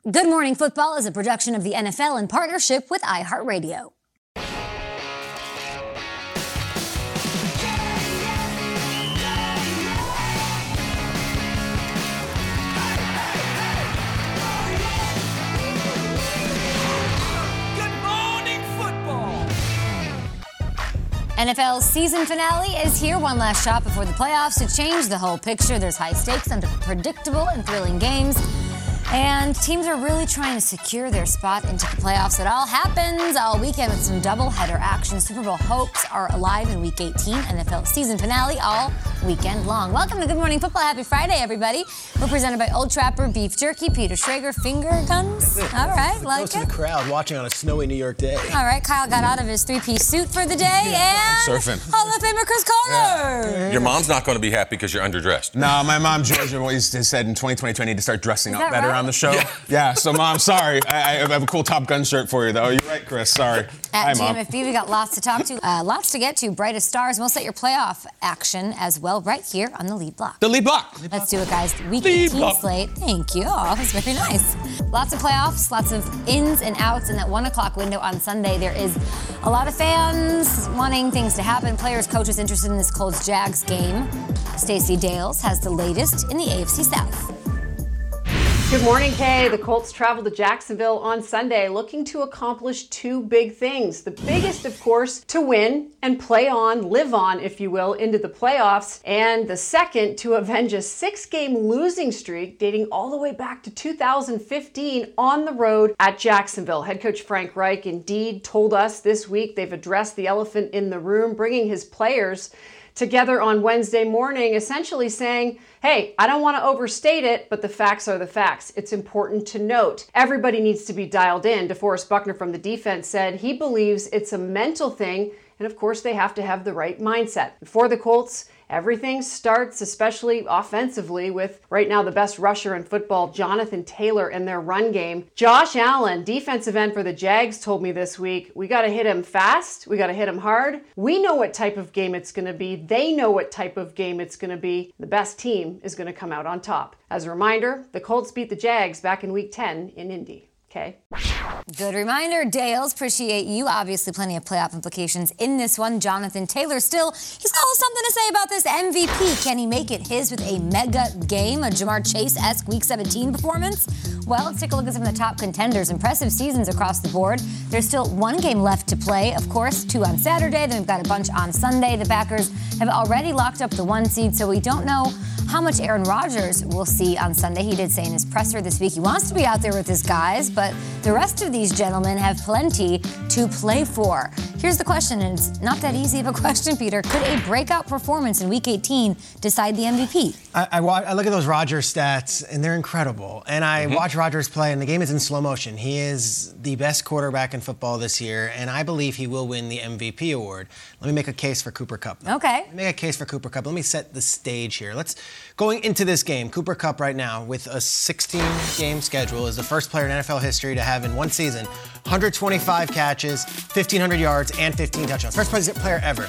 Good Morning Football is a production of the NFL in partnership with iHeartRadio. NFL's season finale is here. One last shot before the playoffs to change the whole picture. There's high stakes, unpredictable and thrilling games. And teams are really trying to secure their spot into the playoffs. It all happens all weekend with some doubleheader action. Super Bowl hopes are alive in Week 18. NFL season finale all weekend long. Welcome to Good Morning Football. Happy Friday, everybody. We're presented by Old Trapper Beef Jerky. Peter Schrager, finger guns. All right, like it. Goes to the crowd watching on a snowy New York day. All right, Kyle got out of his three-piece suit for the day. And surfing. Hall of Famer Chris Carter. Yeah. Your mom's not going to be happy because you're underdressed. No, my mom, Georgia, always said in 2022 I need to start dressing up better right? on the show. Yeah, so Mom, sorry. I have a cool Top Gun shirt for you, though. You're right, Chris. Sorry. At Hi, Mom. GMFB, we got lots to talk to, lots to get to. Brightest stars. We'll set your playoff action as well right here on the lead block. The lead block. Let's do it, guys. Week 18 slate. Thank you. Oh, that's very nice. Lots of playoffs, lots of ins and outs in that 1 o'clock window on Sunday. There is a lot of fans wanting things to happen. Players, coaches interested in this Colts-Jags game. Stacey Dales has the latest in the AFC South. Good morning, Kay. The Colts travel to Jacksonville on Sunday looking to accomplish two big things. The biggest, of course, to win and play on, live on, if you will, into the playoffs. And the second, to avenge a 6-game losing streak dating all the way back to 2015 on the road at Jacksonville. Head coach Frank Reich indeed told us this week they've addressed the elephant in the room, bringing his players together on Wednesday morning, essentially saying, hey, I don't want to overstate it, but the facts are the facts. It's important to note. Everybody needs to be dialed in. DeForest Buckner from the defense said he believes it's a mental thing, and of course they have to have the right mindset. For the Colts, everything starts, especially offensively, with right now the best rusher in football, Jonathan Taylor, and their run game. Josh Allen, defensive end for the Jags, told me this week, we got to hit him fast. We got to hit him hard. We know what type of game it's going to be. They know what type of game it's going to be. The best team is going to come out on top. As a reminder, the Colts beat the Jags back in Week 10 in Indy. Okay. Good reminder, Dales. Appreciate you. Obviously, plenty of playoff implications in this one. Jonathan Taylor he's got something to say about this MVP. Can he make it his with a mega game, a Jamar Chase-esque Week 17 performance? Well, let's take a look at some of the top contenders. Impressive seasons across the board. There's still one game left to play, of course, 2 on Saturday. Then we've got a bunch on Sunday. The Packers have already locked up the 1 seed, so we don't know how much Aaron Rodgers will see on Sunday. He did say in his presser this week he wants to be out there with his guys, but the rest of these gentlemen have plenty to play for. Here's the question, and it's not that easy of a question, Peter. Could a breakout performance in Week 18 decide the MVP? I look at those Rodgers stats, and they're incredible. And I watch Rodgers play, and the game is in slow motion. He is the best quarterback in football this year, and I believe he will win the MVP award. Let me make a case for Cooper Kupp. Okay. Let me make a case for Cooper Kupp. Let me set the stage here. Going into this game, Cooper Kupp right now with a 16-game schedule is the first player in NFL history to have in one season 125 catches, 1,500 yards, and 15 touchdowns. First player ever.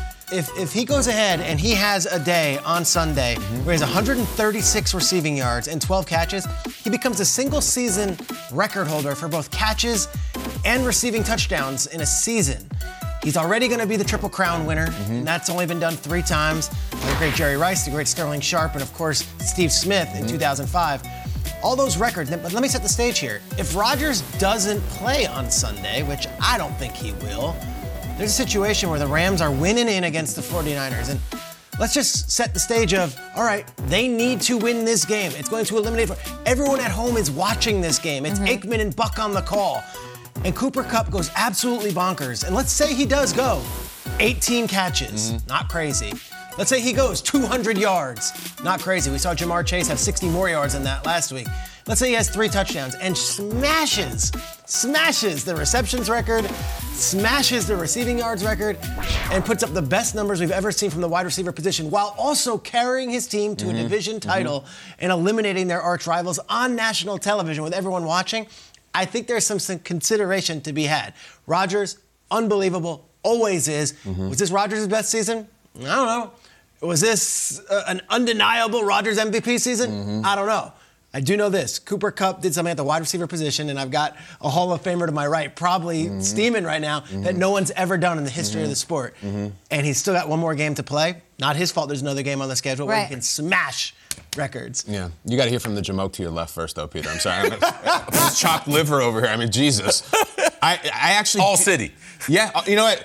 If he goes ahead and he has a day on Sunday where he has 136 receiving yards and 12 catches, he becomes a single-season record holder for both catches and receiving touchdowns in a season. He's already going to be the Triple Crown winner, and that's only been done 3 times. The great Jerry Rice, the great Sterling Sharp, and of course, Steve Smith in 2005. All those records, but let me set the stage here. If Rodgers doesn't play on Sunday, which I don't think he will, there's a situation where the Rams are winning in against the 49ers. And let's just set the stage of, all right, they need to win this game. It's going to eliminate. Everyone at home is watching this game. It's Aikman and Buck on the call. And Cooper Kupp goes absolutely bonkers. And let's say he does go 18 catches. Not crazy. Let's say he goes 200 yards. Not crazy. We saw Jamar Chase have 60 more yards than that last week. Let's say he has 3 touchdowns and smashes the receptions record, smashes the receiving yards record, and puts up the best numbers we've ever seen from the wide receiver position while also carrying his team to a division title and eliminating their arch rivals on national television with everyone watching. I think there's some consideration to be had. Rodgers, unbelievable, always is. Was this Rodgers' best season? I don't know. Was this an undeniable Rodgers MVP season? I don't know. I do know this. Cooper Kupp did something at the wide receiver position, and I've got a Hall of Famer to my right, probably steaming right now, that no one's ever done in the history of the sport. And he's still got one more game to play. Not his fault there's another game on the schedule where he can smash records. Yeah. You got to hear from the Jamoke to your left first, though, Peter. I'm sorry. Chopped liver over here. I mean, Jesus. I actually... All city. Yeah, you know what?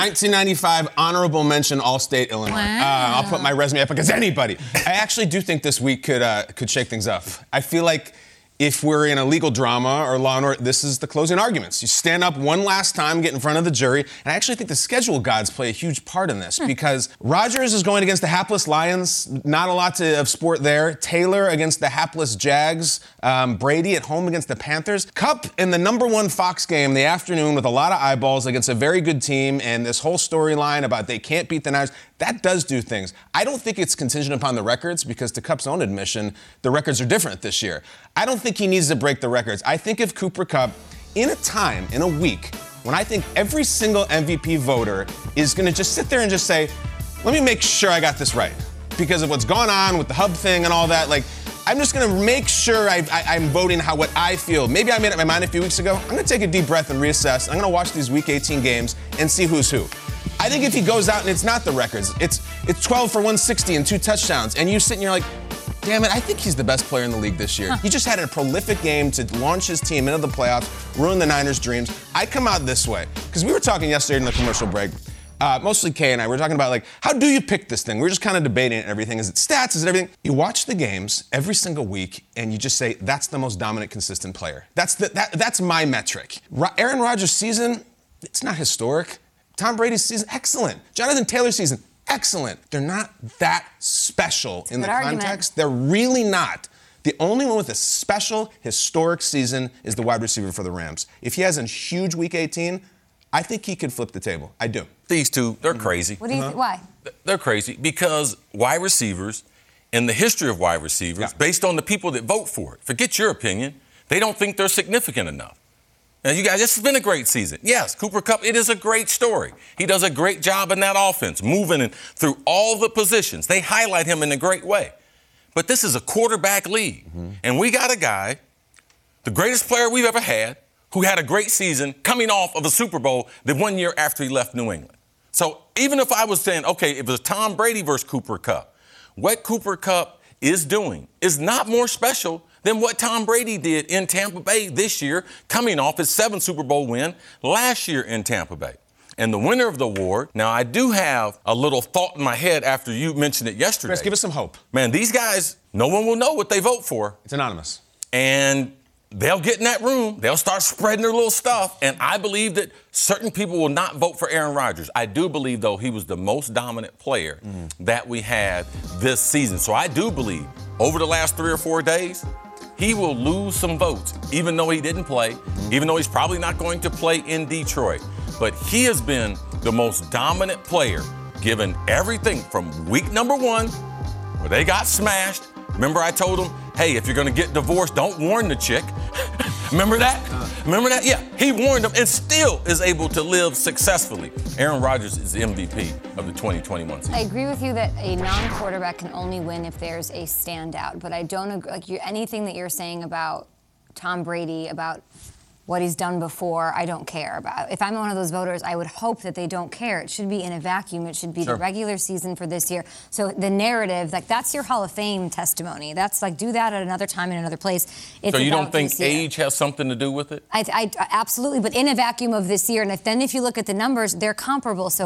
1995 honorable mention All-State Illinois. Wow. I'll put my resume up against anybody. I actually do think this week could shake things up. I feel like if we're in a legal drama or Law and Order, this is the closing arguments. You stand up one last time, get in front of the jury, and I actually think the schedule gods play a huge part in this because Rodgers is going against the hapless Lions, not a lot of sport there. Taylor against the hapless Jags. Brady at home against the Panthers. Kupp in the #1 Fox game in the afternoon with a lot of eyeballs against a very good team, and this whole storyline about they can't beat the Niners. That does do things. I don't think it's contingent upon the records because to Kupp's own admission, the records are different this year. I don't think he needs to break the records. I think if Cooper Kupp, in a week, when I think every single MVP voter is going to just sit there and just say, let me make sure I got this right. Because of what's gone on with the hub thing and all that, like, I'm just going to make sure I'm voting what I feel. Maybe I made up my mind a few weeks ago. I'm going to take a deep breath and reassess. I'm going to watch these Week 18 games and see who's who. I think if he goes out and it's not the records, it's 12 for 160 and 2 touchdowns, and you sit and you're like, damn it, I think he's the best player in the league this year. He just had a prolific game to launch his team into the playoffs, ruin the Niners' dreams. I come out this way, because we were talking yesterday in the commercial break, mostly Kay and I, we were talking about, like, how do you pick this thing? We were just kind of debating it and everything. Is it stats? Is it everything? You watch the games every single week, and you just say, that's the most dominant, consistent player. That's my metric. Aaron Rodgers' season, it's not historic. Tom Brady's season, excellent. Jonathan Taylor's season, excellent. They're not that special in the context. They're really not. The only one with a special, historic season is the wide receiver for the Rams. If he has a huge Week 18, I think he could flip the table. I do. These two, they're crazy. What do you think? Why? They're crazy because wide receivers, in the history of wide receivers, based on the people that vote for it, forget your opinion, they don't think they're significant enough. Now, you guys, this has been a great season. Yes, Cooper Kupp, it is a great story. He does a great job in that offense, moving through all the positions. They highlight him in a great way. But this is a quarterback league. And we got a guy, the greatest player we've ever had, who had a great season coming off of a Super Bowl the 1 year after he left New England. So even if I was saying, okay, if it was Tom Brady versus Cooper Kupp, what Cooper Kupp is doing is not more special than what Tom Brady did in Tampa Bay this year, coming off his 7th Super Bowl win last year in Tampa Bay. And the winner of the award, now I do have a little thought in my head after you mentioned it yesterday. Chris, give us some hope. Man, these guys, no one will know what they vote for. It's anonymous. And they'll get in that room, they'll start spreading their little stuff, and I believe that certain people will not vote for Aaron Rodgers. I do believe, though, he was the most dominant player that we had this season. So I do believe over the last 3 or 4 days, he will lose some votes, even though he didn't play, even though he's probably not going to play in Detroit. But he has been the most dominant player, given everything from week #1, where they got smashed. Remember I told him, hey, if you're going to get divorced, don't warn the chick. Remember that? Remember that? Yeah, he warned him and still is able to live successfully. Aaron Rodgers is the MVP of the 2021 season. I agree with you that a non-quarterback can only win if there's a standout, but I don't agree. Anything that you're saying about Tom Brady, about what he's done before, I don't care about. If I'm one of those voters, I would hope that they don't care. It should be in a vacuum. It should be the regular season for this year. So the narrative, like, that's your Hall of Fame testimony. That's like, do that at another time in another place. It's so you don't think age has something to do with it? I absolutely, but in a vacuum of this year. And if you look at the numbers, they're comparable. So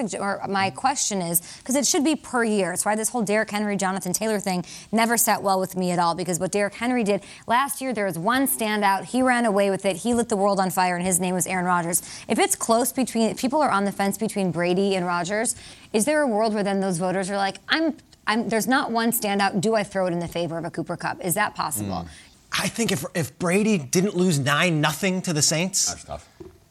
my question is, because it should be per year. It's why this whole Derrick Henry, Jonathan Taylor thing never sat well with me at all, because what Derrick Henry did last year, there was one standout. He ran away with it. He lit the world on fire, and his name was Aaron Rodgers. If it's close if people are on the fence between Brady and Rodgers, is there a world where then those voters are like, there's not one standout, do I throw it in the favor of a Cooper Kupp? Is that possible? I think if Brady didn't lose 9-0 to the Saints, that's tough.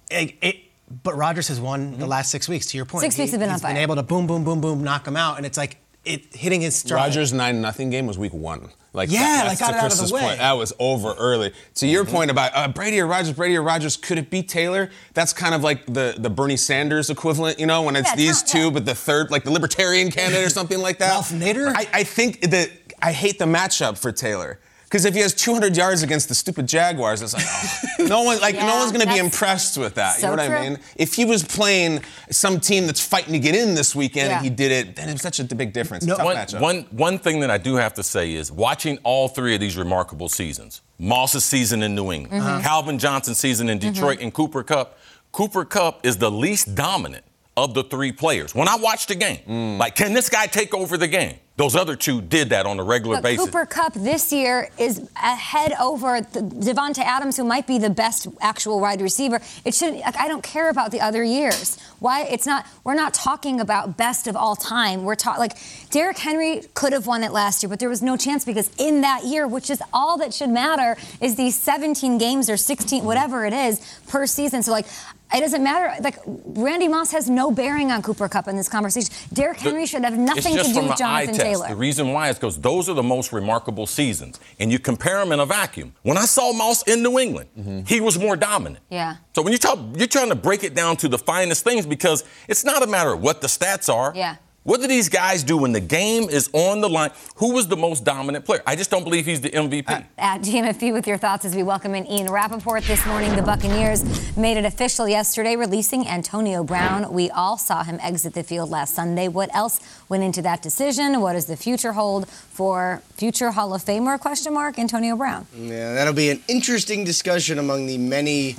But Rodgers has won the last 6 weeks, to your point. 6 weeks have been on fire. He's been able to boom, boom, boom, boom, knock him out, and it's like hitting his stride. Rodgers' 9-0 game was week 1. Got it out of the way. Point. That was over early. To your point about Brady or Rodgers, could it be Taylor? That's kind of like the Bernie Sanders equivalent, when it's these two, but the third, like the Libertarian candidate or something like that. Ralph Nader? I think that I hate the matchup for Taylor. Because if he has 200 yards against the stupid Jaguars, it's like, no one's going to be impressed with that. So you know what I mean? If he was playing some team that's fighting to get in this weekend and he did it, then it's such a big difference. Tough matchup. One thing that I do have to say is watching all three of these remarkable seasons, Moss's season in New England, Calvin Johnson's season in Detroit, and Cooper Kupp is the least dominant of the three players. When I watched the game, like, can this guy take over the game? Those other two did that on a regular basis. Cooper Kupp this year is ahead over Devonta Adams, who might be the best actual wide receiver. It shouldn't. Like, I don't care about the other years. Why? It's not. We're not talking about best of all time. We're talking like Derrick Henry could have won it last year, but there was no chance because in that year, which is all that should matter, is these 17 games or 16, whatever it is, per season. So like. It doesn't matter. Like, Randy Moss has no bearing on Cooper Kupp in this conversation. Derrick Henry should have nothing to do with Jonathan Taylor. The reason why is because those are the most remarkable seasons. And you compare them in a vacuum. When I saw Moss in New England, he was more dominant. Yeah. So when you're trying to break it down to the finest things because it's not a matter of what the stats are. Yeah. What do these guys do when the game is on the line? Who was the most dominant player? I just don't believe he's the MVP. At GMFB with your thoughts as we welcome in Ian Rappaport this morning. The Buccaneers made it official yesterday, releasing Antonio Brown. We all saw him exit the field last Sunday. What else went into that decision? What does the future hold for future Hall of Famer, ? Antonio Brown? Yeah, that'll be an interesting discussion among the many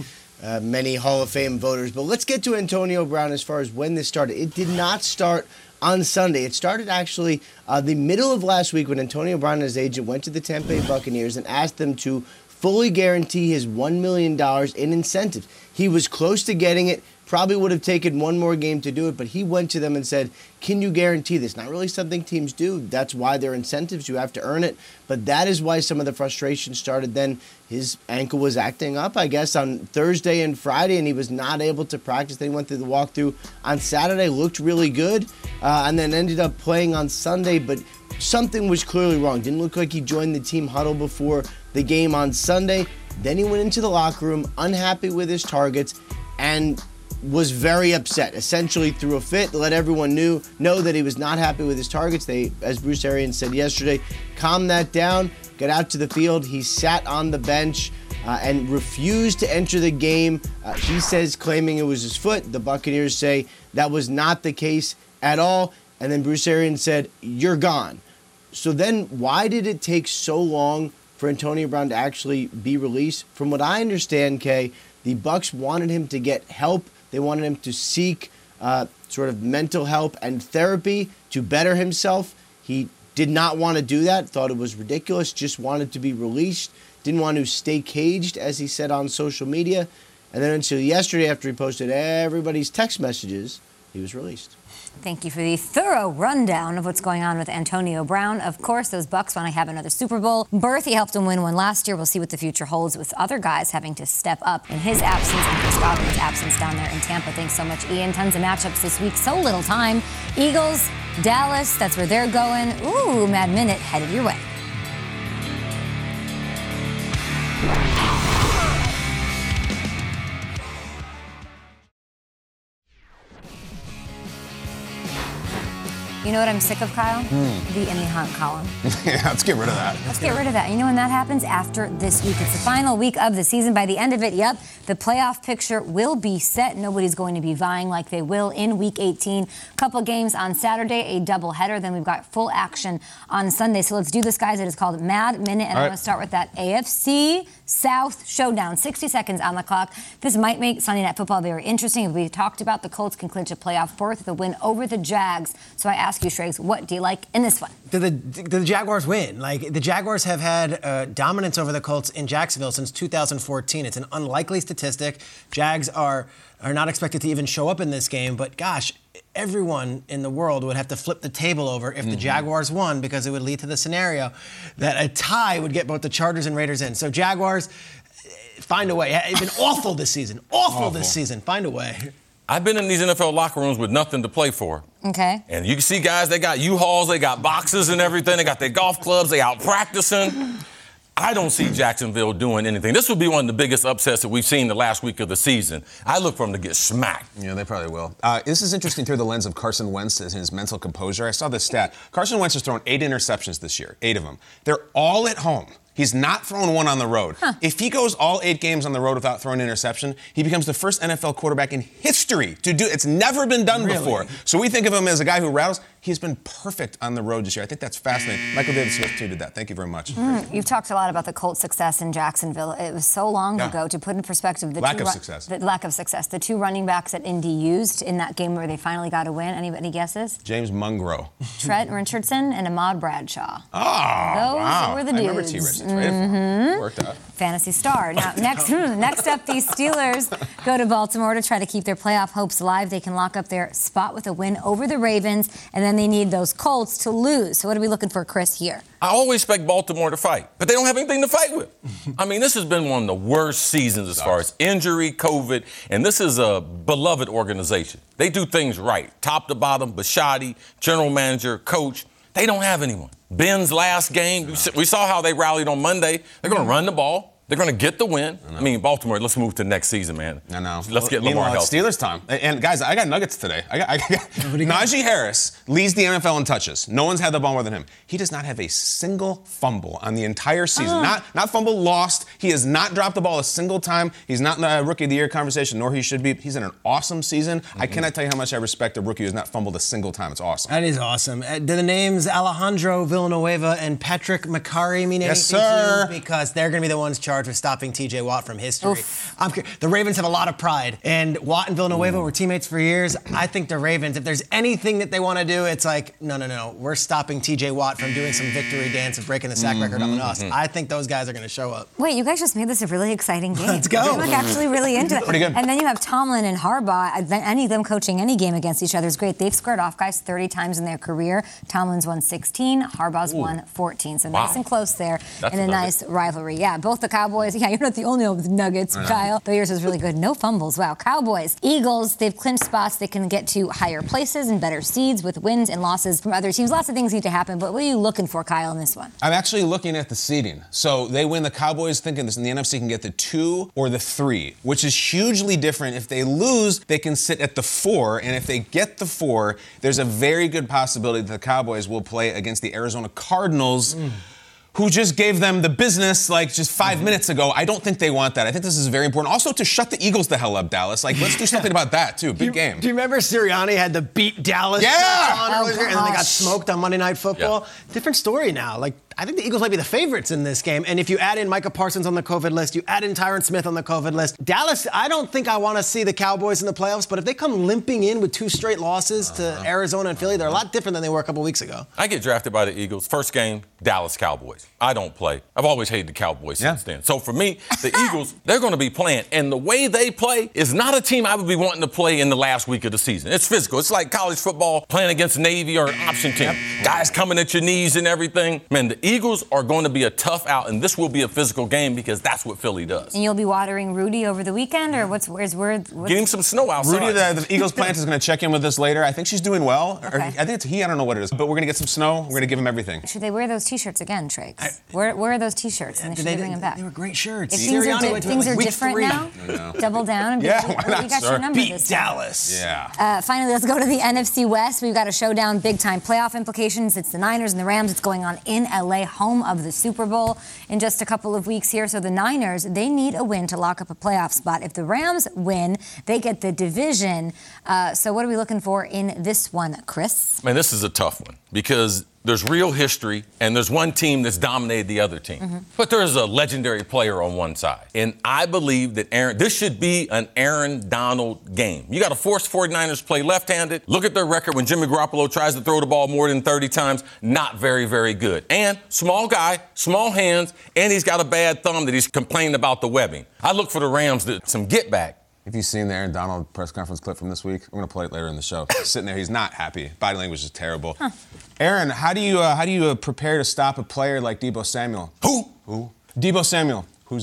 Hall of Fame voters. But let's get to Antonio Brown as far as when this started. It did not start on Sunday. It started actually the middle of last week when Antonio Brown and his agent went to the Tampa Bay Buccaneers and asked them to fully guarantee his $1 million in incentives. He was close to getting it, probably would have taken one more game to do it, but he went to them and said, can you guarantee this? Not really something teams do. That's why they're incentives. You have to earn it. But that is why some of the frustration started then. His ankle was acting up, I guess, on Thursday and Friday, and he was not able to practice. Then he went through the walkthrough on Saturday, looked really good, and then ended up playing on Sunday, but something was clearly wrong. Didn't look like he joined the team huddle before the game on Sunday. Then he went into the locker room, unhappy with his targets, and was very upset, essentially threw a fit, let everyone know that he was not happy with his targets. They, as Bruce Arians said yesterday, calmed that down, got out to the field. He sat on the bench and refused to enter the game. He says, claiming it was his foot. The Buccaneers say that was not the case at all. And then Bruce Arians said, you're gone. So then why did it take so long for Antonio Brown to actually be released? From what I understand, Kay, the Bucs wanted him to get help. They wanted him to seek sort of mental help and therapy to better himself. He did not want to do that, thought it was ridiculous, just wanted to be released, didn't want to stay caged, as he said on social media. And then until yesterday, after he posted everybody's text messages, he was released. Thank you for the thorough rundown of what's going on with Antonio Brown. Of course, those Bucs want to have another Super Bowl berth. He helped him win one last year. We'll see what the future holds with other guys having to step up in his absence and Chris Godwin's absence down there in Tampa. Thanks so much, Ian. Tons of matchups this week. So little time. Eagles, Dallas, that's where they're going. Ooh, Mad Minute headed your way. You know what I'm sick of, Kyle? The Emmy Hunt column. Yeah, let's get rid of that. Let's get rid of that. You know when that happens? After this week. It's the final week of the season. By the end of it, yep, the playoff picture will be set. Nobody's going to be vying like they will in Week 18. Couple games on Saturday, a doubleheader. Then we've got full action on Sunday. So let's do this, guys. It is called Mad Minute, and I want to start with that AFC South showdown. 60 seconds on the clock. This might make Sunday Night Football very interesting. We talked about the Colts can clinch a playoff berth with a win over the Jags. So I ask you, Shregs, what do you like in this one? Did the Jaguars win? Like, the Jaguars have had dominance over the Colts in Jacksonville since 2014. It's an unlikely statistic. Jags are not expected to even show up in this game, but gosh, everyone in the world would have to flip the table over if the Jaguars won, because it would lead to the scenario that a tie would get both the Chargers and Raiders in. So Jaguars, find a way. It's been awful this season. Awful this season. Find a way. I've been in these NFL locker rooms with nothing to play for. Okay. And you can see guys, they got U-Hauls, they got boxes and everything, they got their golf clubs, they out practicing. I don't see Jacksonville doing anything. This will be one of the biggest upsets that we've seen the last week of the season. I look for them to get smacked. Yeah, they probably will. This is interesting through the lens of Carson Wentz and his mental composure. I saw this stat. Carson Wentz has thrown 8 interceptions this year, 8 of them. They're all at home. He's not thrown one on the road. If he goes all 8 games on the road without throwing an interception, he becomes the first NFL quarterback in history to do. It's never been done before. So we think of him as a guy who rattles. He's been perfect on the road this year. I think that's fascinating. Michael David Smith tweeted that. Thank you very much. You've talked a lot about the Colts' success in Jacksonville. It was so long ago. To put in perspective, the lack of success. The 2 running backs that Indy used in that game where they finally got a win. Any guesses? James Mungro. Trent Richardson and Ahmad Bradshaw. Oh, wow. Those were the dudes. I remember T. Rich. It worked out. Fantasy star. Now, next up, these Steelers go to Baltimore to try to keep their playoff hopes alive. They can lock up their spot with a win over the Ravens, and then they need those Colts to lose. So what are we looking for, Chris, here? I always expect Baltimore to fight, but they don't have anything to fight with. I mean, this has been one of the worst seasons as far as injury, COVID, and this is a beloved organization. They do things right, top to bottom. Bisciotti, general manager, coach, they don't have anyone. Ben's last game, we saw how they rallied on Monday. They're going to run the ball. They're going to get the win. I mean, Baltimore, let's move to next season, man. I know. Let's get Lamar healthy. Steelers time. And, guys, I got nuggets today. I got Najee Harris leads the NFL in touches. No one's had the ball more than him. He does not have a single fumble on the entire season. Not fumble lost. He has not dropped the ball a single time. He's not in the Rookie of the Year conversation, nor he should be. He's in an awesome season. I cannot tell you how much I respect a rookie who has not fumbled a single time. It's awesome. That is awesome. Do the names Alejandro Villanueva and Patrick Macari mean anything to you? Because they're going to be the ones charged with stopping T.J. Watt from history. The Ravens have a lot of pride, and Watt and Villanueva were teammates for years. I think the Ravens, if there's anything that they want to do, it's like, no. We're stopping T.J. Watt from doing some victory dance and breaking the sack record on us. I think those guys are going to show up. Wait, you guys just made this a really exciting game. Let's go. I'm actually really into it. Pretty good. And then you have Tomlin and Harbaugh. Any of them coaching any game against each other is great. They've squared off guys 30 times in their career. Tomlin's won 16. Harbaugh's won 14. So nice and close there. That's in a nice rivalry. Yeah, both the Cowboys. Yeah, you're not the only one with nuggets, Kyle. Though yours was really good. No fumbles. Wow. Cowboys, Eagles, they've clinched spots. They can get to higher places and better seeds with wins and losses from other teams. Lots of things need to happen, but what are you looking for, Kyle, in this one? I'm actually looking at the seeding. So they win. The Cowboys thinking this in the NFC can get the 2 or the 3, which is hugely different. If they lose, they can sit at the 4, and if they get the 4, there's a very good possibility that the Cowboys will play against the Arizona Cardinals, who just gave them the business like just 5 minutes ago. I don't think they want that. I think this is very important. Also to shut the Eagles the hell up, Dallas. Like, let's do something about that, too. Big game. Do you remember Sirianni had to beat Dallas? Yeah! And then they got smoked on Monday Night Football? Different story now. Like, I think the Eagles might be the favorites in this game. And if you add in Micah Parsons on the COVID list, you add in Tyron Smith on the COVID list. Dallas, I don't think I want to see the Cowboys in the playoffs, but if they come limping in with 2 straight losses to Arizona and Philly, they're a lot different than they were a couple weeks ago. I get drafted by the Eagles. First game, Dallas Cowboys. I don't play. I've always hated the Cowboys since then. So for me, the Eagles, they're going to be playing. And the way they play is not a team I would be wanting to play in the last week of the season. It's physical. It's like college football playing against Navy or an option team. Guys coming at your knees and everything. Man, the Eagles are going to be a tough out, and this will be a physical game because that's what Philly does. And you'll be watering Rudy over the weekend, or what's Get him some snow outside. Rudy, the Eagles plant, is going to check in with us later. I think she's doing well. Okay. I think it's he. I don't know what it is. But we're going to get some snow. We're going to give him everything. Should they wear those T-shirts again, Trakes? Where are those T-shirts? And they bring them back. They were great shirts. If things are different now, double down and be why not, you got your number beat this time. Dallas. Yeah. Finally, let's go to the NFC West. We've got a showdown, big-time playoff implications. It's the Niners and the Rams. It's going on in L.A., home of the Super Bowl in just a couple of weeks here. So the Niners, they need a win to lock up a playoff spot. If the Rams win, they get the division. So what are we looking for in this one, Chris? Man, this is a tough one because there's real history, and there's one team that's dominated the other team. But there's a legendary player on one side. And I believe that this should be an Aaron Donald game. You got to force 49ers play left-handed. Look at their record when Jimmy Garoppolo tries to throw the ball more than 30 times. Not very, very good. And small guy, small hands, and he's got a bad thumb that he's complaining about the webbing. I look for the Rams to some get back. If you've seen the Aaron Donald press conference clip from this week, we're going to play it later in the show. Sitting there, he's not happy. Body language is terrible. Aaron, how do you prepare to stop a player like Deebo Samuel? Who? Deebo Samuel. Who's that?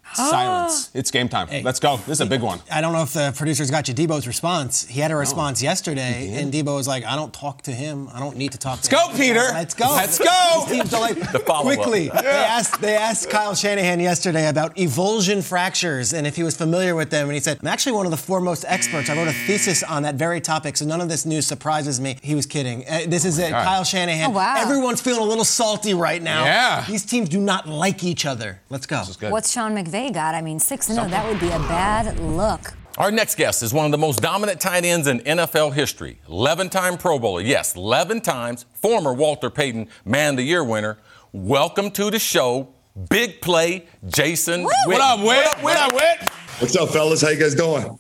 Silence. It's game time. Let's go. This is a big one. I don't know if the producers got you Debo's response. He had a response yesterday, and Debo was like, I don't talk to him. I don't need to talk to him. Let's go, Peter. Let's go. Let's go. The follow-up. Quickly, they asked Kyle Shanahan yesterday about evulsion fractures and if he was familiar with them, and he said, I'm actually one of the foremost experts. I wrote a thesis on that very topic, so none of this news surprises me. He was kidding. This is it. Kyle Shanahan. Oh, wow. Everyone's feeling a little salty right now. Yeah. These teams do not like each other. Let's go. This is good. What's Sean McVay got? I mean, 6-0, that would be a bad look. Our next guest is one of the most dominant tight ends in NFL history. 11-time Pro Bowler. Yes, 11 times. Former Walter Payton Man of the Year winner. Welcome to the show, Big Play, Jason Witten. What up, Whit? What up, Whit? What's up, fellas? How you guys doing?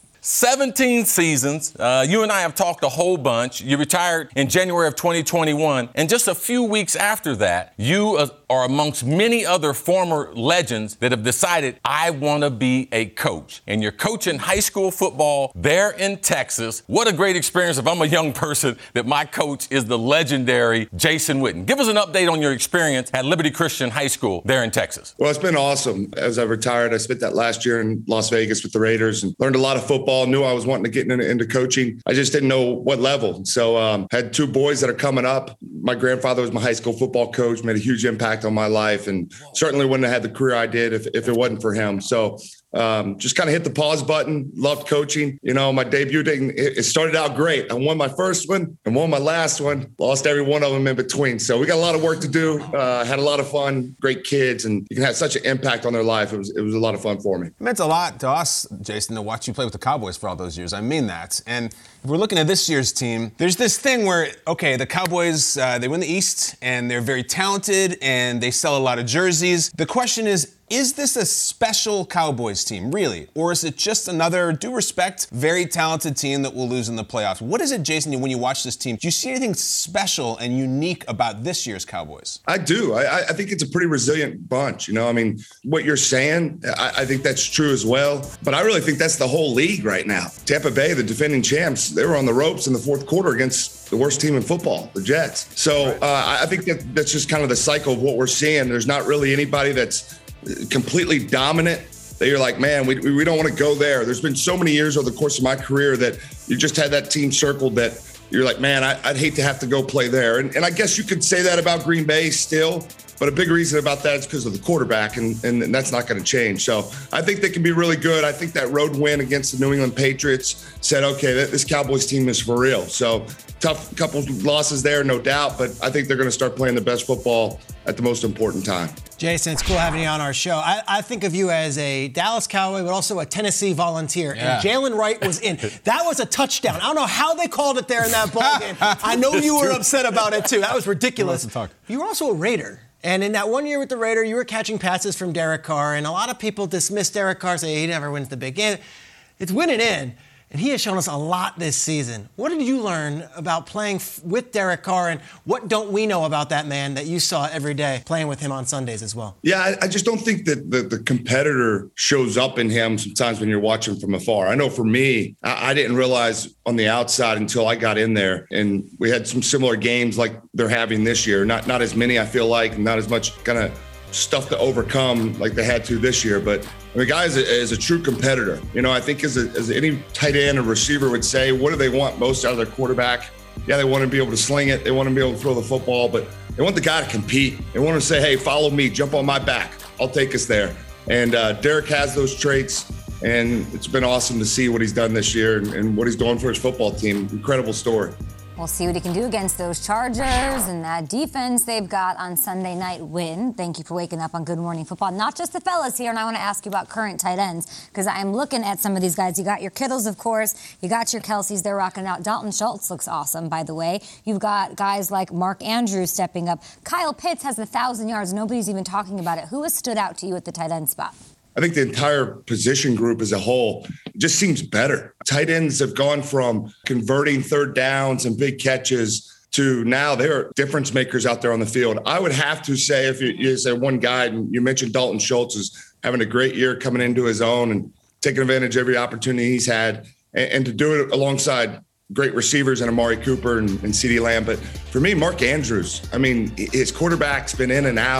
17 seasons. You and I have talked a whole bunch. You retired in January of 2021. And just a few weeks after that, you are amongst many other former legends that have decided, I want to be a coach. And you're coaching high school football there in Texas. What a great experience if I'm a young person that my coach is the legendary Jason Witten. Give us an update on your experience at Liberty Christian High School there in Texas. Well, it's been awesome. As I retired, I spent that last year in Las Vegas with the Raiders and learned a lot of football. Knew I was wanting to get into coaching. I just didn't know what level. So had two boys that are coming up. My grandfather was my high school football coach, made a huge impact on my life, and certainly wouldn't have had the career I did if it wasn't for him. So just kind of hit the pause button, loved coaching. You know, my debut day, it started out great. I won my first one and won my last one, lost every one of them in between. So we got a lot of work to do, had a lot of fun, great kids, and you can have such an impact on their life. It was a lot of fun for me. It meant a lot to us, Jason, to watch you play with the Cowboys for all those years. I mean that. And if we're looking at this year's team, there's this thing where, okay, the Cowboys, they win the East, and they're very talented, and they sell a lot of jerseys. The question is this a special Cowboys team, really? Or is it just another, due respect, very talented team that will lose in the playoffs? What is it, Jason, when you watch this team? Do you see anything special and unique about this year's Cowboys? I do. I think it's a pretty resilient bunch. You know, I mean, what you're saying, I think that's true as well. But I really think that's the whole league right now. Tampa Bay, the defending champs, they were on the ropes in the fourth quarter against the worst team in football, the Jets. So I think that's just kind of the cycle of what we're seeing. There's not really anybody that's completely dominant that you're like, man, we don't want to go there. There's been so many years over the course of my career that you just had that team circled that you're like, man, I'd hate to have to go play there. And I guess you could say that about Green Bay still, but a big reason about that is because of the quarterback, and that's not going to change. So I think they can be really good. I think that road win against the New England Patriots said, okay, this Cowboys team is for real. So tough couple losses there, no doubt, but I think they're going to start playing the best football at the most important time. Jason, it's cool having you on our show. I think of you as a Dallas Cowboy, but also a Tennessee Volunteer. Yeah. And Jalen Wright was in. That was a touchdown. I don't know how they called it there in that ball game. I know you were upset about it, too. That was ridiculous. You were also a Raider. And in that 1 year with the Raider, you were catching passes from Derek Carr. And a lot of people dismiss Derek Carr, say he never wins the big game. It's winning in. And he has shown us a lot this season. What did you learn about playing with Derek Carr, and what don't we know about that man that you saw every day playing with him on Sundays as well? Yeah, I just don't think that the competitor shows up in him sometimes when you're watching from afar. I know for me, I didn't realize on the outside until I got in there, and we had some similar games like they're having this year. Not as many, I feel like, not as much kind of stuff to overcome like they had to this year, but the guy is a true competitor. You know, I think as any tight end or receiver would say, what do they want most out of their quarterback? Yeah, they want to be able to sling it. They want to be able to throw the football, but they want the guy to compete. They want to say, hey, follow me, jump on my back. I'll take us there. And Derek has those traits, and it's been awesome to see what he's done this year and what he's doing for his football team. Incredible story. We'll see what he can do against those Chargers and that defense they've got on Sunday night win. Thank you for waking up on Good Morning Football. Not just the fellas here, and I want to ask you about current tight ends, because I'm looking at some of these guys. You got your Kittles, of course. You got your Kelce's. They're rocking out. Dalton Schultz looks awesome, by the way. You've got guys like Mark Andrews stepping up. Kyle Pitts has 1,000 yards. Nobody's even talking about it. Who has stood out to you at the tight end spot? I think the entire position group as a whole just seems better. Tight ends have gone from converting third downs and big catches to now they're difference makers out there on the field. I would have to say, if you say one guy, and you mentioned Dalton Schultz is having a great year coming into his own and taking advantage of every opportunity he's had, and to do it alongside great receivers and Amari Cooper and CeeDee Lamb. But for me, Mark Andrews, I mean, his quarterback's been in and out.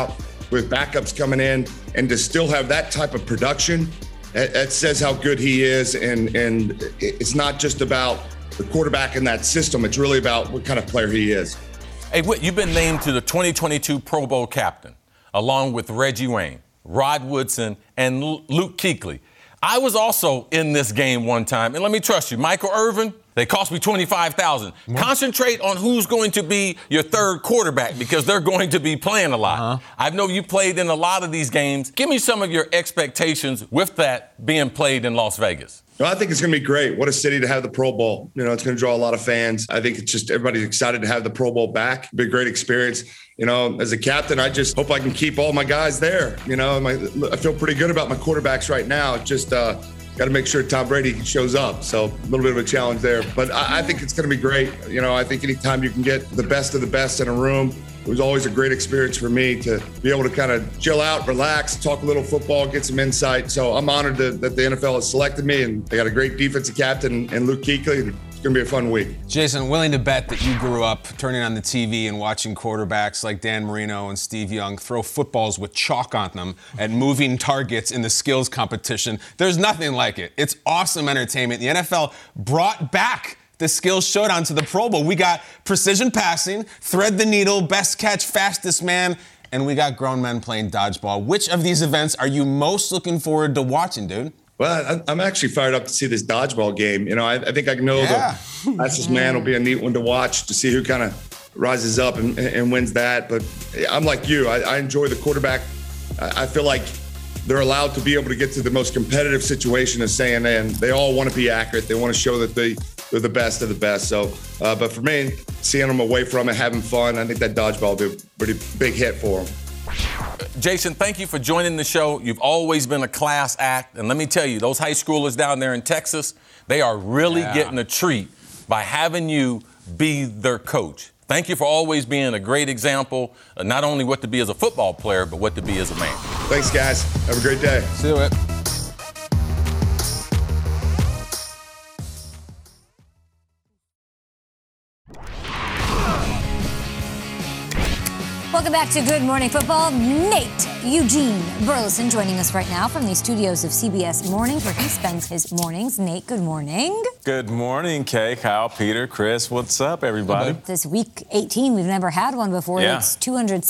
with backups coming in, and to still have that type of production, that says how good he is. And it's not just about the quarterback in that system. It's really about what kind of player he is. Hey, Whit, you've been named to the 2022 Pro Bowl captain, along with Reggie Wayne, Rod Woodson, and Luke Kuechly. I was also in this game one time, and let me trust you, Michael Irvin, they cost me $25,000. Concentrate on who's going to be your third quarterback because they're going to be playing a lot. I know you played in a lot of these games. Give me some of your expectations with that being played in Las Vegas. I think it's going to be great. What a city to have the Pro Bowl. It's going to draw a lot of fans. I think it's just everybody's excited to have the Pro Bowl back. It'll be a great experience. As a captain, I just hope I can keep all my guys there. I feel pretty good about my quarterbacks right now. Just got to make sure Tom Brady shows up. So a little bit of a challenge there. But I think it's going to be great. I think anytime you can get the best of the best in a room, it was always a great experience for me to be able to kind of chill out, relax, talk a little football, get some insight. So I'm honored that the NFL has selected me, and they got a great defensive captain and Luke Kuechly. It's going to be a fun week. Jason, I'm willing to bet that you grew up turning on the TV and watching quarterbacks like Dan Marino and Steve Young throw footballs with chalk on them at moving targets in the skills competition. There's nothing like it. It's awesome entertainment. The NFL brought back the skills showdown to the Pro Bowl. We got precision passing, thread the needle, best catch, fastest man, and we got grown men playing dodgeball. Which of these events are you most looking forward to watching, dude? Well, I'm actually fired up to see this dodgeball game. I think I know the fastest man will be a neat one to watch to see who kind of rises up and wins that. But I'm like you. I enjoy the quarterback. I feel like they're allowed to be able to get to the most competitive situation as saying, and they all want to be accurate. They want to show that they're the best of the best. So, but for me, seeing them away from it, having fun, I think that dodgeball will be a pretty big hit for them. Jason, thank you for joining the show. You've always been a class act. And let me tell you, those high schoolers down there in Texas, they are really getting a treat by having you be their coach. Thank you for always being a great example, not only what to be as a football player, but what to be as a man. Thanks, guys. Have a great day. See you. Welcome back to Good Morning Football. Nate Eugene Burleson joining us right now from the studios of CBS Mornings, where he spends his mornings. Nate, good morning. Good morning, Kay, Kyle, Peter, Chris. What's up, everybody? This week 18, we've never had one before. Yeah. Its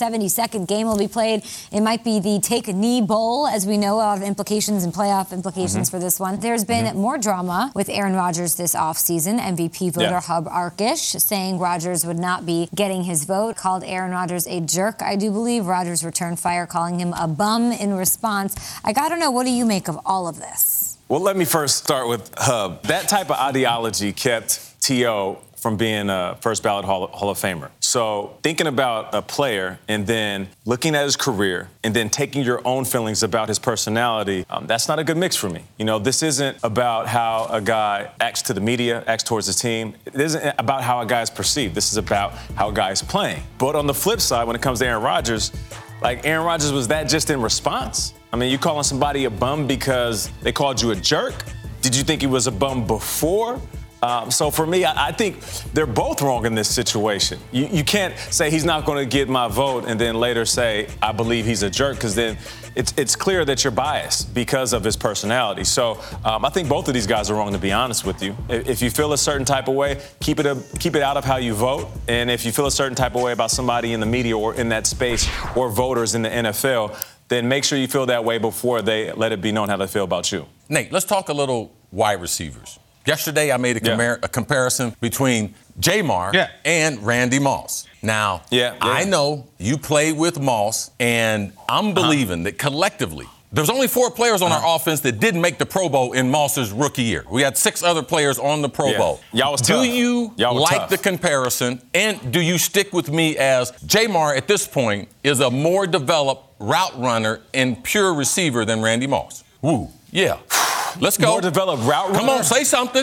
272nd game will be played. It might be the Take a Knee Bowl, as we know, of implications and playoff implications for this one. There's been more drama with Aaron Rodgers this offseason. MVP voter Hub Arkish saying Rodgers would not be getting his vote, called Aaron Rodgers a jerk, I do believe. Rodgers returned fire, calling him a bum in response. I got to know, what do you make of all of this? Well, let me first start with Hub. That type of ideology kept T.O. from being a first ballot Hall of Famer. So thinking about a player and then looking at his career and then taking your own feelings about his personality, that's not a good mix for me. This isn't about how a guy acts to the media, acts towards his team. It isn't about how a guy is perceived. This is about how a guy is playing. But on the flip side, when it comes to Aaron Rodgers, Aaron Rodgers, was that just in response? You calling somebody a bum because they called you a jerk? Did you think he was a bum before? So for me, I think they're both wrong in this situation. You can't say he's not going to get my vote and then later say, I believe he's a jerk, because then it's clear that you're biased because of his personality. So I think both of these guys are wrong, to be honest with you. If you feel a certain type of way, keep it out of how you vote. And if you feel a certain type of way about somebody in the media or in that space or voters in the NFL, then make sure you feel that way before they let it be known how they feel about you. Nate, let's talk a little wide receivers. Yesterday, I made a comparison between Jamar and Randy Moss. Now, I know you played with Moss, and I'm believing that collectively, there's only 4 players on our offense that didn't make the Pro Bowl in Moss's rookie year. We had 6 other players on the Pro Bowl. Y'all was tough. Do you like the comparison, and do you stick with me as Jamar at this point is a more developed route runner and pure receiver than Randy Moss? Woo. Yeah. Let's go. More developed route runner? Come on, say something.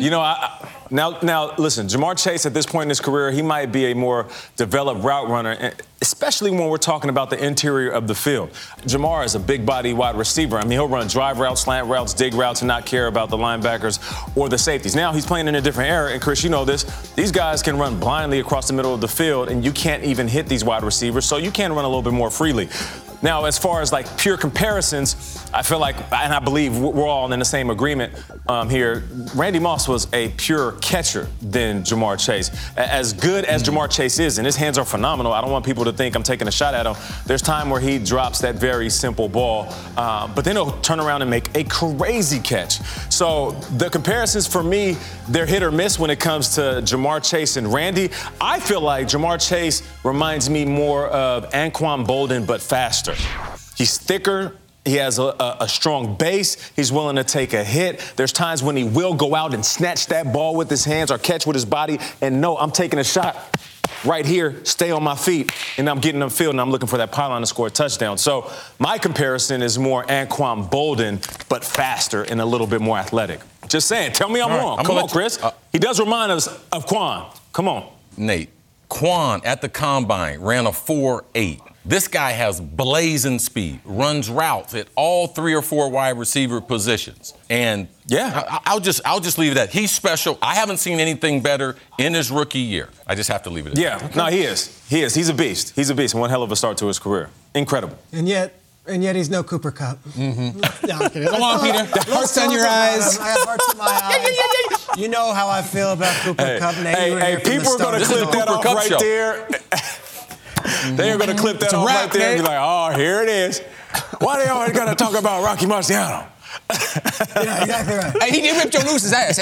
Now, listen, Jamar Chase, at this point in his career, he might be a more developed route runner, especially when we're talking about the interior of the field. Jamar is a big-body wide receiver. He'll run drive routes, slant routes, dig routes, and not care about the linebackers or the safeties. Now, he's playing in a different era, and Chris, you know this. These guys can run blindly across the middle of the field, and you can't even hit these wide receivers, so you can run a little bit more freely. Now, as far as like pure comparisons, I feel like, and I believe we're all in the same agreement here, Randy Moss was a pure catcher than Ja'Marr Chase. As good as Ja'Marr Chase is, and his hands are phenomenal, I don't want people to think I'm taking a shot at him. There's time where he drops that very simple ball, but then he'll turn around and make a crazy catch. So the comparisons for me, they're hit or miss when it comes to Ja'Marr Chase and Randy. I feel like Ja'Marr Chase reminds me more of Anquan Boldin, but faster. He's thicker. He has a strong base. He's willing to take a hit. There's times when he will go out and snatch that ball with his hands or catch with his body. And no, I'm taking a shot right here, stay on my feet, and I'm getting upfield and I'm looking for that pylon to score a touchdown. So my comparison is more Anquan Boldin, but faster and a little bit more athletic. Just saying. Tell me I'm wrong. Come on, Chris. He does remind us of Quan. Come on. Nate, Quan at the Combine ran a 4.8. This guy has blazing speed, runs routes at all 3 or 4 wide receiver positions. And yeah, I'll just leave it at that. He's special. I haven't seen anything better in his rookie year. I just have to leave it at that. Yeah, no, he is. He's a beast. He's a beast. And one hell of a start to his career. Incredible. And yet he's no Cooper Kupp. Mm-hmm. No, I'm kidding. Come on, Peter. The heart's on your eyes. I have hearts in my eyes. You know how I feel about Cooper Kupp. Hey, people are going to clip that off right there. They're going to clip that off right there and be like, oh, here it is. Why they always got to talk about Rocky Marciano? Yeah, exactly right. Hey, he ripped Joe Noose's ass.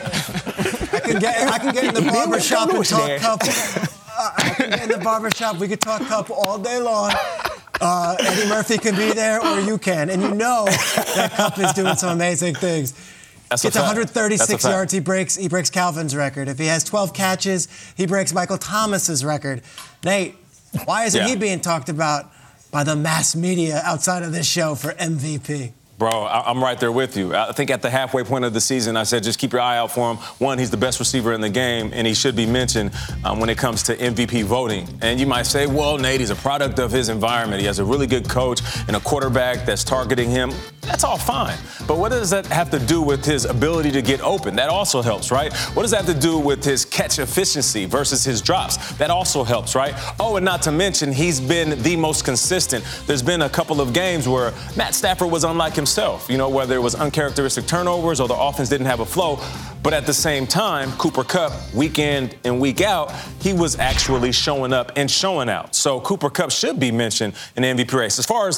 I can get in the barbershop and talk Kupp. I can get in the barbershop. We could talk Kupp all day long. Eddie Murphy can be there, or you can. And you know that Kupp is doing some amazing things. Gets 136 yards. He breaks Calvin's record. If he has 12 catches, he breaks Michael Thomas's record. Nate, why isn't he being talked about by the mass media outside of this show for MVP? Bro, I'm right there with you. I think at the halfway point of the season, I said just keep your eye out for him. One, he's the best receiver in the game, and he should be mentioned when it comes to MVP voting. And you might say, well, Nate, he's a product of his environment. He has a really good coach and a quarterback that's targeting him. That's all fine. But what does that have to do with his ability to get open? That also helps, right? What does that have to do with his catch efficiency versus his drops? That also helps, right? Oh, and not to mention, he's been the most consistent. There's been a couple of games where Matt Stafford was unlike himself, whether it was uncharacteristic turnovers or the offense didn't have a flow. But at the same time, Cooper Kupp, week in and week out, he was actually showing up and showing out. So Cooper Kupp should be mentioned in the MVP race. As far as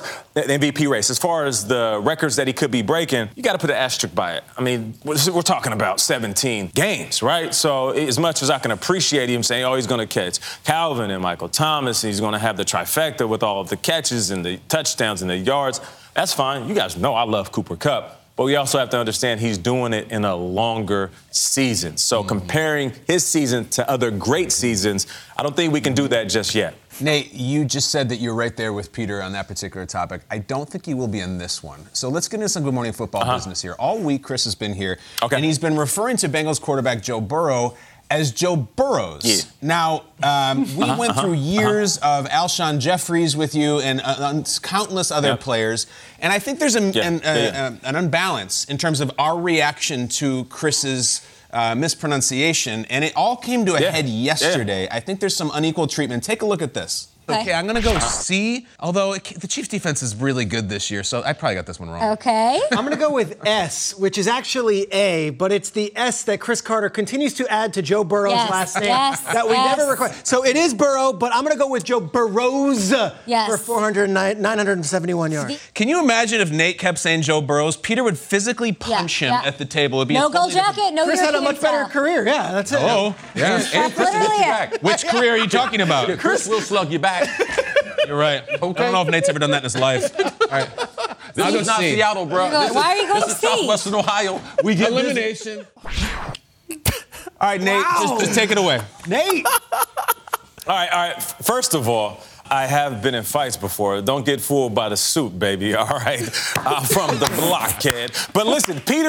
the records that he could be breaking, you got to put an asterisk by it. I mean, we're talking about 17 games, right? So as much as I can appreciate him saying, oh, he's going to catch Calvin and Michael Thomas, he's going to have the trifecta with all of the catches and the touchdowns and the yards, that's fine. You guys know I love Cooper Kupp. But we also have to understand he's doing it in a longer season. So comparing his season to other great seasons, I don't think we can do that just yet. Nate, you just said that you're right there with Peter on that particular topic. I don't think you will be in this one. So let's get into some Good Morning Football business here. All week, Chris has been here, and he's been referring to Bengals quarterback Joe Burrow as Joe Burrows. Yeah. Now, we went through years of Alshon Jeffries with you and countless other players, and I think there's an unbalance in terms of our reaction to Chris's mispronunciation, and it all came to a head yesterday. I think there's some unequal treatment. Take a look at this. Okay, I'm going to go C, although the Chiefs' defense is really good this year, so I probably got this one wrong. Okay. I'm going to go with S, which is actually A, but it's the S that Chris Carter continues to add to Joe Burrow's last name that we never record. So it is Burrow, but I'm going to go with Joe Burrows for 971 yards. Can you imagine if Nate kept saying Joe Burrows? Peter would physically punch him at the table. It'd be no gold jacket, no Chris had a much better career. Yeah, that's it. Oh, yeah. And Chris will get you back. Which career are you talking about? Chris will slug you back. You're right. Okay. I don't know if Nate's ever done that in his life. All right. This is not Seattle, bro. Why are you going to C? Southwestern Ohio. We get elimination. All right, Nate, just take it away. Nate. All right. First of all, I have been in fights before. Don't get fooled by the suit, baby, all right? I'm from the block, kid. But listen, Peter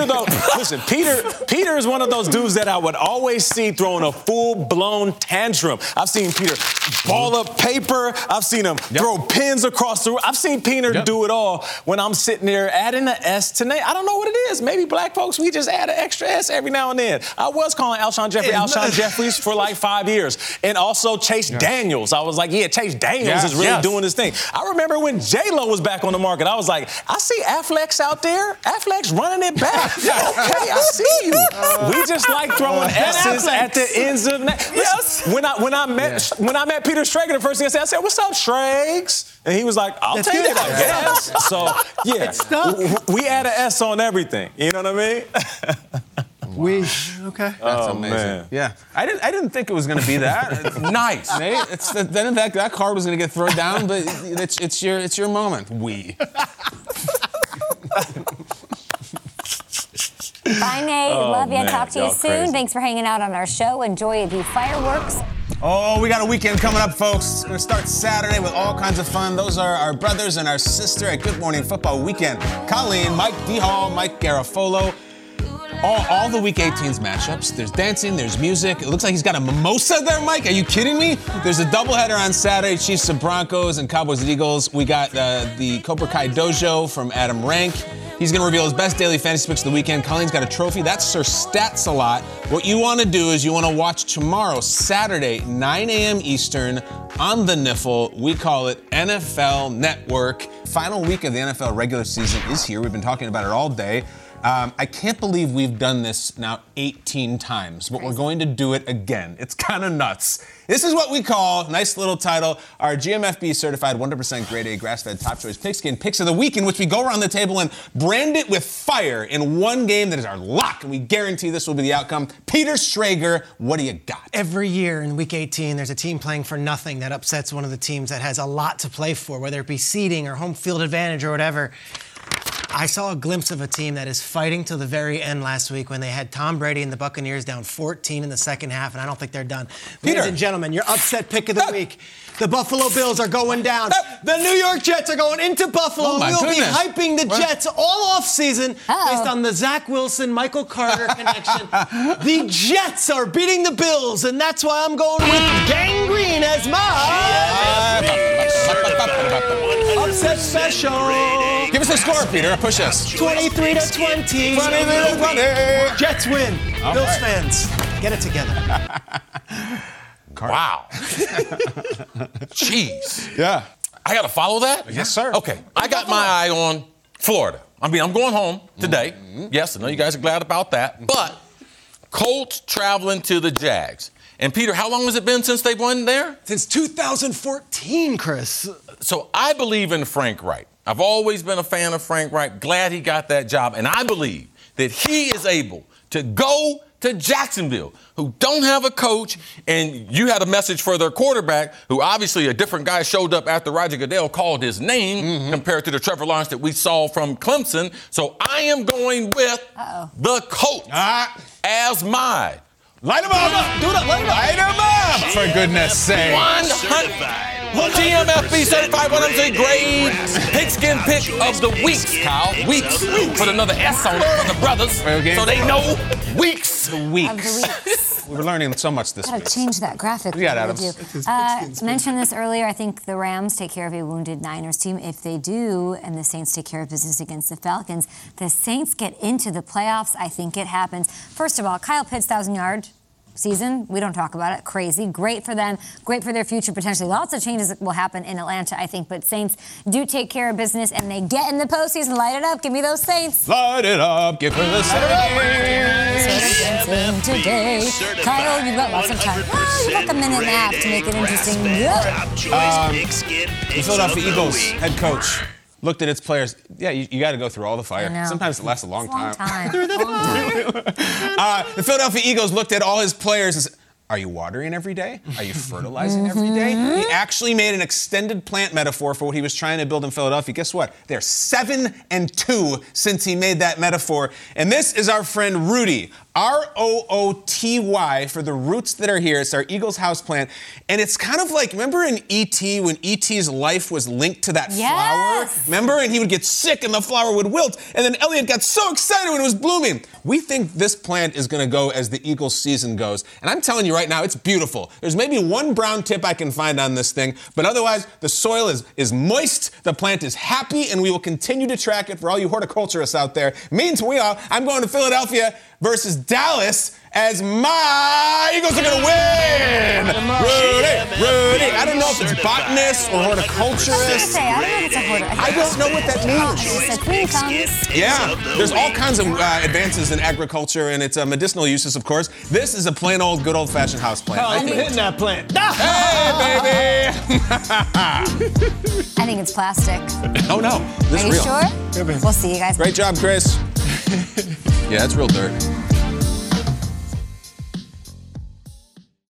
is one of those dudes that I would always see throwing a full-blown tantrum. I've seen Peter ball up paper. I've seen him throw pins across the room. I've seen Peter do it all when I'm sitting there adding an S to Nate. I don't know what it is. Maybe black folks, we just add an extra S every now and then. I was calling Alshon Jeffries for like 5 years. And also Chase Daniels. I was like, Chase Daniels. was just really doing his thing. I remember when J-Lo was back on the market, I was like, I see Affleck's out there. Affleck's running it back. Okay, I see you. We just like throwing S's at the ends of Yes. When I met Peter Schrager, the first thing I said, "What's up, Schrags?" And he was like, "I'll take it, I guess." So yeah, we add an S on everything. You know what I mean? Okay. That's amazing. Man. Yeah. I didn't think it was going to be that. Nice. Nate, then that card was going to get thrown down, but it's your moment. Bye, Nate. Love you. man, Talk to you y'all soon. crazy. Thanks for hanging out on our show. Enjoy the fireworks. Oh, we got a weekend coming up, folks. We're going to start Saturday with all kinds of fun. Those are our brothers and our sister at Good Morning Football Weekend. Colleen, Mike D. Hall, Mike Garafolo. All the Week 18's matchups. There's dancing, there's music. It looks like he's got a mimosa there, Mike. Are you kidding me? There's a doubleheader on Saturday, Chiefs and Broncos and Cowboys and Eagles. We got the Cobra Kai Dojo from Adam Rank. He's going to reveal his best daily fantasy picks of the weekend. Colleen's got a trophy. That's Sir Stats a Lot. What you want to do is you want to watch tomorrow, Saturday, 9 a.m. Eastern, on the Niffle. We call it NFL Network. Final week of the NFL regular season is here. We've been talking about it all day. I can't believe we've done this now 18 times, but we're going to do it again. It's kind of nuts. This is what we call, nice little title, our GMFB certified 100% grade A grass-fed top choice pigskin picks of the week, in which we go around the table and brand it with fire in one game that is our lock, and we guarantee this will be the outcome. Peter Schrager, what do you got? Every year in Week 18, there's a team playing for nothing that upsets one of the teams that has a lot to play for, whether it be seeding or home field advantage or whatever. I saw a glimpse of a team that is fighting till the very end last week when they had Tom Brady and the Buccaneers down 14 in the second half, and I don't think they're done. Peter. Ladies and gentlemen, your upset pick of the week. The Buffalo Bills are going down. The New York Jets are going into Buffalo. Oh, my we'll goodness. be hyping the Jets all off season based on the Zach Wilson, Michael Carter connection. The Jets are beating the Bills, and that's why I'm going with Gangrene as my upset special. Give us a score, Peter. Push us. 23-20. 20. Jets win. Bills fans, get it together. Wow. Jeez. Yeah. I got to follow that? Yes, sir. Okay. I got my eye on Florida. I'm going home today. Yes, I know you guys are glad about that. But Colts traveling to the Jags. And Peter, how long has it been since they won there? Since 2014, Chris. So I believe in Frank Reich. I've always been a fan of Frank Reich. Glad he got that job. And I believe that he is able to go to Jacksonville, who don't have a coach, and you had a message for their quarterback, who obviously a different guy showed up after Roger Goodell called his name compared to the Trevor Lawrence that we saw from Clemson. So I am going with the Colts as my Light him up! Do it, Light him up! For goodness sake. 100 GMFB certified 100 grade pigskin pick of the weeks, Kyle. Weeks. Put another S on it for the brothers so they know weeks. Weeks. We were learning so much this Gotta week. change that graphic. We got Adams. Mentioned this earlier. I think the Rams take care of a wounded Niners team. If they do, and the Saints take care of business against the Falcons, the Saints get into the playoffs. I think it happens. First of all, Kyle Pitts, 1,000-yard season. We don't talk about it. Crazy. Great for them. Great for their future potentially. Lots of changes will happen in Atlanta, I think. But Saints do take care of business, and they get in the postseason. Light it up. Give me those Saints. Light it up. Give her the Saints. Today. Kyle, you've got lots of time. You've got a minute and a half to make it interesting. The Philadelphia Eagles head coach looked at its players. Yeah, you got to go through all the fire. Sometimes it lasts a long time. The Philadelphia Eagles looked at all his players and said, are you watering every day? Are you fertilizing every day? He actually made an extended plant metaphor for what he was trying to build in Philadelphia. Guess what? They're 7-2 since he made that metaphor. And this is our friend Rooty. R-O-O-T-Y for the roots that are here. It's our Eagles houseplant. And it's kind of like, remember in E.T. when E.T.'s life was linked to that flower? Remember? And he would get sick and the flower would wilt. And then Elliot got so excited when it was blooming. We think this plant is going to go as the Eagles season goes. And I'm telling you right now, it's beautiful. There's maybe one brown tip I can find on this thing, but otherwise the soil is moist, the plant is happy, and we will continue to track it for all you horticulturists out there. Meanwhile, I'm going to Philadelphia versus Dallas as my Eagles are going to win. Rudy. I don't know if it's botanist or horticulturist. I don't know if it's a horticulturist. I don't know what that means. So queen comes. Yeah, there's all kinds of advances in agriculture and its medicinal uses, of course. This is a plain old, good old-fashioned house plant. Oh, I'm hitting that plant. Hey, baby! I think it's plastic. Oh, no. This Are is you real. sure? We'll see you guys. Great job, Chris. Yeah, that's real dirt.